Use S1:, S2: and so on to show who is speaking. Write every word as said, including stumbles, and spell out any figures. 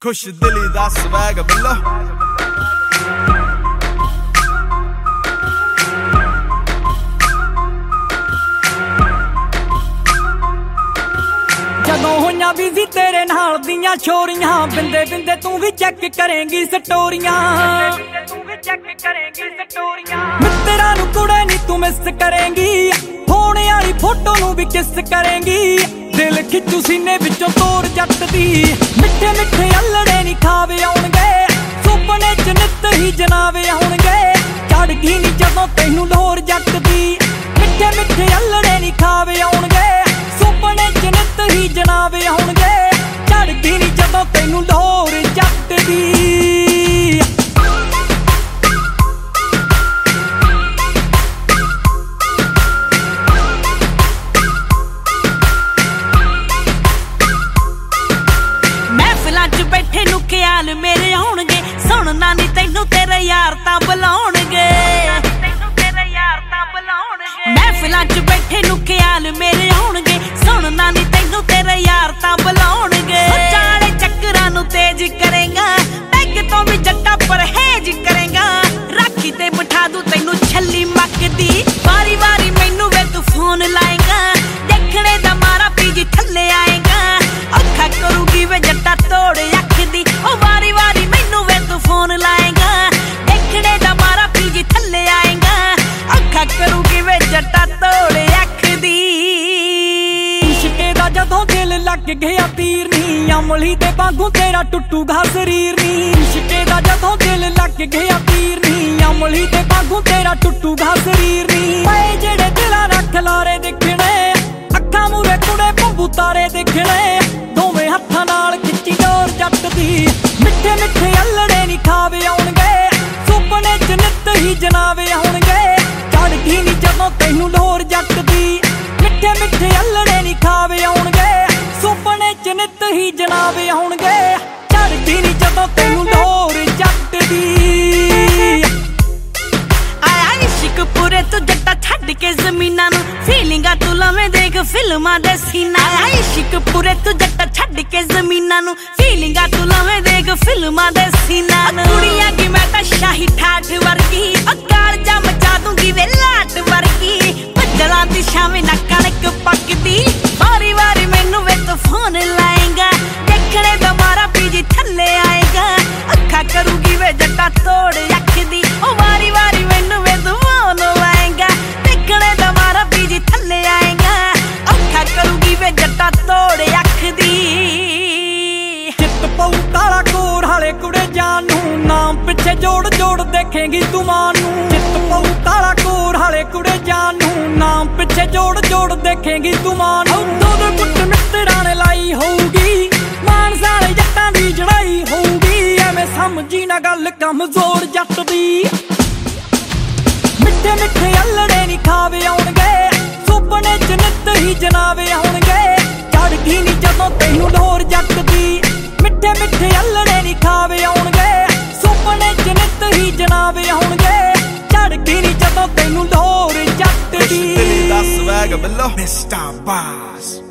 S1: खुश दिली दा स्वैग बिल्लो
S2: ਜਦੋਂ ਹੋਈਆਂ ਬਿਜ਼ੀ ਤੇਰੇ ਨਾਲ ਦੀਆਂ ਛੋਰੀਆਂ ਬਿੰਦੇ ਬਿੰਦੇ ਤੂੰ ਵੀ ਚੈੱਕ ਕਰੇਂਗੀ ਸਟੋਰੀਆਂ ਤੂੰ ਵੀ ਚੈੱਕ ਕਰੇਂਗੀ ਸਟੋਰੀਆਂ ਮਿੱਤਰਾਂ ਨੂੰ ਕੁੜੇ ਨੀ ਤੂੰ ਮਿਸ ਕਰੇਂਗੀ ਫੋਨ ਵਾਲੀ ਫੋਟੋ ਨੂੰ ਵੀ ਕਿਸ ਕਰੇਂਗੀ ਦਿਲ ਖਿੱਚੂ ਸੀਨੇ ਵਿੱਚੋਂ ਤੋਰ ਜੱਟ ਦੀ ਮਿੱਠੇ ਮਿੱਠੇ ਅਲੜੇ ਨੀ ਖਾਵੇ ਆਉਣਗੇ ਸੁਪਨੇ ਚ ਨਿੱਤ ਹੀ ਜਨਾਵੇ ਆਉਣਗੇ ਚੜ ਗਈ ਨੀ ਜਦੋਂ ਤੈਨੂੰ ਲੋਰ ਜੱਟ ਦੀ ਮਿੱਠੇ ਮਿੱਠੇ ਅਲੜੇ ਨੀ ਖਾਵੇ ਆਉਣਗੇ ਸੁਪਨੇ ਚ ਨਿੱਤ ਹੀ ਜਨਾਵੇ ਆਉਣਗੇ ਚੜ ਗਈ ਨੀ ਜਦੋਂ ਤੈਨੂੰ ਲੋਰ ਜੱਟ ਦੀ
S3: ਬੈਠੇ ਨੂੰ ਖਿਆਲ ਮੇਰੇ ਆਉਣਗੇ ਸੁਣਨਾ ਨੀ ਤੈਨੂੰ ਤੇਰੇ ਯਾਰ ਤਾਂ ਬੁਲਾਉਣਗੇ ਤੇਰੇ ਯਾਰ ਤਾਂ ਬੁਲਾਉਣਗੇ ਮਹਿਫਿਲਾਂ 'ਚ ਬੈਠੇ ਨੂੰ ਖਿਆਲ ਮੇਰੇ ਆਉਣਗੇ ਸੁਣਨਾ ਨੀ ਤੈਨੂੰ ਤੇਰੇ ਯਾਰ ਤਾਂ ਬੁਲਾਉਣਗੇ ਚਾਲੇ ਚੱਕਰਾਂ ਨੂੰ ਤੇਜ਼ ਕਰੇਗਾ ਪੈਗ ਤੋਂ ਵੀ ਜੱਟਾ ਪਰਹੇਜ ਕਰੇਗਾ ਰਾਖੀ ਤੇ ਬਿਠਾ ਦੂ ਤੈਨੂੰ ਛੱਲੀ ਮੱਕਦੀ ਵਾਰੀ ਵਾਰੀ ਮੈਨੂੰ ਵੇ ਤੂੰ ਫੋਨ ਲਾਏਗਾ ਦੇਖਣੇ ਦਾ ਮਾਰਾ ਪੀਜੀ ਥੱਲੇ ਆਏਗਾ ਅੱਖਾਂ ਕਰੂਗੀ ਵੇ ਜੱਟਾ ਤੋੜ ਅੱਖਦੀ ਉਹ ਵਾਰੀ ਵਾਰੀ ਮੈਨੂੰ ਵੇ ਤੂੰ ਫੋਨ ਲਾਏਗਾ ਦੇਖਣੇ ਦਾ ਮਾਰਾ ਪੀਜੀ ਥੱਲੇ ਆਏਗਾ ਅੱਖਾਂ ਕਰੂਗੀ ਵੇ ਜੱਟਾ ਤੋੜ ਅੱਖਦੀ
S2: ਇਸ਼ਕੇ ਦਾ ਜਦੋਂ ਦਿਲ ਲੱਗ ਗਿਆ ਤੀਰ ਨੀ ਅਮਲੀ ਦੇ ਵਾਂਗੂ ਤੇਰਾ ਟੁੱਟੂਗਾ ਸਰੀਰ ਨੀ ਇਸ਼ਕੇ ਦਾ ਜਦੋਂ ਦਿਲ ਲੱਗ ਗਿਆ ਤੀਰ ਨੀ ਅਮਲੀ ਦੇ ਵਾਂਗੂ ਤੇਰਾ ਟੁੱਟੂਗਾ ਸਰੀਰ ਨੀ ਓਏ ਜਿਹੜੇ ਦਿਲਾਂ ਰੱਖ ਲਾਰੇ ਦੇਖਣੇ ਅੱਖਾਂ ਮੂਰੇ ਕੁੜੇ ਬੰਬੂ ਤਾਰੇ ਦੇਖਣੇ ਦੋਵੇਂ ਹੱਥਾਂ ਨਾਲ ਖਿੱਚੀ ਡੋਰ ਜੱਟ ਦੀ ਮਿੱਠੇ ਮਿੱਠੇ ਅਲੜੇ ਨੀ ਖਾਵੇ ਆਉਣਗੇ ਸੁਪਨੇ ਚ ਨਿੱਤ ਹੀ ਜਨਾਵੇ ਆਉਣਗੇ ਚੜ ਗਈ ਨੀ ਜਦੋਂ ਤੈਨੂੰ ਲੋਰ ਜੱਟ ਦੀ ਮਿੱਠੇ ਮਿੱਠੇ ਅਲੜੇ ਨੀ ਖਾਵੇ ਆਉਣਗੇ ਸੁਪਨੇ ਚ ਨਿੱਤ ਹੀ ਜਨਾਵੇ ਆਉਣਗੇ ਚੜ ਗਈ ਨੀ ਜਦੋਂ ਤੈਨੂੰ ਲੋਰ ਜੱਟ ਦੀ
S3: ਆਇਆ ਇਸ਼ਕ ਪੂਰੇ ਤੂੰ ਜੱਟਾ ਛੱਡ ਕੇ ਜ਼ਮੀਨਾਂ ਨੂੰ ਫੀਲਿੰਗਾਂ ਤੂੰ ਲਵੇਂ ਦੇਖ ਫਿਲਮਾਂ ਦੇ ਸੀਨਾ ਆਇਆ ਇਸ਼ਕ ਪੂਰੇ ਤੂੰ ਜੱਟਾ ਛੱਡ ਕੇ ਜ਼ਮੀਨਾਂ ਨੂੰ ਫੀਲਿੰਗਾਂ ਤੂੰ ਲਵੇਂ ਦੇਖ ਫਿਲਮਾਂ ਦੇ ਸੀਨਾ ਨੂੰ ਕੁੜੀਆਂ ਕੀ ਮੈਂ ਤਾਂ ਸ਼ਾਹੀ ਠਾਠ ਵਰਗੀ ਅਕਾਲ ਜਾ ਮਚਾ ਦੂੰਗੀ ਵੇ ਲਾਟ ਵਰਗੀ ਬੱਦਲਾਂ ਦੀ ਛਾਵੇਂ ਨਾ ਕਣਕ ਪੱਕਦੀ ਵਾਰੀ ਵਾਰੀ ਮੈਨੂੰ ਵੇ ਤੂੰ ਫੋਨ ਲਾਏਗਾ ਦੇਖਣੇ ਦਾ ਮਾਰਾ ਪੀਜੀ ਥੱਲੇ ਆਏਗਾ ਅੱਖਾਂ ਕਰੂਗੀ ਵੇ ਜੱਟਾ ਤੋੜ ਅੱਖਦੀ ਉਹ ਵਾਰੀ ਵਾਰੀ ਮੈਨੂੰ ਵੇ ਤੂੰ ਫੋਨ ਲਾਏਗਾ ਦੇਖਣੇ ਦਾ ਮਾਰਾ ਪੀਜੀ ਥੱਲੇ ਆਏਗਾ ਅੱਖਾਂ ਕਰੂਗੀ ਵੇ ਜੱਟਾ ਤੋੜ ਅੱਖਦੀ
S2: ਚਿੱਤ ਪਊ ਕਾਲਾ ਕੋਰ ਹਾਲੇ ਕੁੜੇ ਜਾਨ ਨੂੰ ਨਾਮ ਪਿੱਛੇ ਜੋੜ ਜੋੜ ਦੇਖੇਂਗੀ ਤੂੰ ਮਾਂ ਨੂੰ ਚਿੱਤ ਪਊ ਕਾਲਾ ਕੋਰ ਹਾਲੇ ਕੁੜੇ ਜਾਨ ਨੂੰ ਨਾਮ ਪਿੱਛੇ ਜੋੜ ਜੋੜ ਦੇਖੇਂਗੀ ਤੂੰ ਮਾਂ ਨੂੰ ਦੋ ਦੋ ਕੁੱਟ ਮਿੱਤਰਾਂ ਨੇ ਲਾਈ ਹੋਊਗੀ ਮਾਨਸਾ ਵਾਲੇ ਜੱਟਾਂ ਦੀ ਜੜਾਈ ਹੋਊਗੀ ਐਵੇਂ ਸਮਝੀ ਨਾ ਗੱਲ ਕਮਜ਼ੋਰ ਜੱਟ ਦੀ ਮਿੱਠੇ ਮਿੱਠੇ ਅਲੜੇ ਨੀ ਖਾਵੇ ਆਉਣਗੇ ਸੁਪਨੇ ਚ ਨਿੱਤ ਹੀ ਜਨਾਵੇ ਆਉਣਗੇ ਚੜ ਗਈ ਨੀ ਜਦੋਂ ਤੈਨੂੰ ਲੋਰ ਜੱਟ ਦੀ ਮਿੱਠੇ ਮਿੱਠੇ ਅਲੜੇ ਨੀ ਖਾਵੇ ਆਉਣਗੇ ਸੁਪਨੇ ਚ ਨਿੱਤ ਹੀ ਜਨਾਵੇ ਆਉਣਗੇ ਚੜ ਗਈ ਨੀ ਜਦੋਂ ਤੈਨੂੰ ਲੋਰ ਜੱਟ ਦੀ
S1: खुश दिली दा स्वैग बिल्लो मिस्टर बास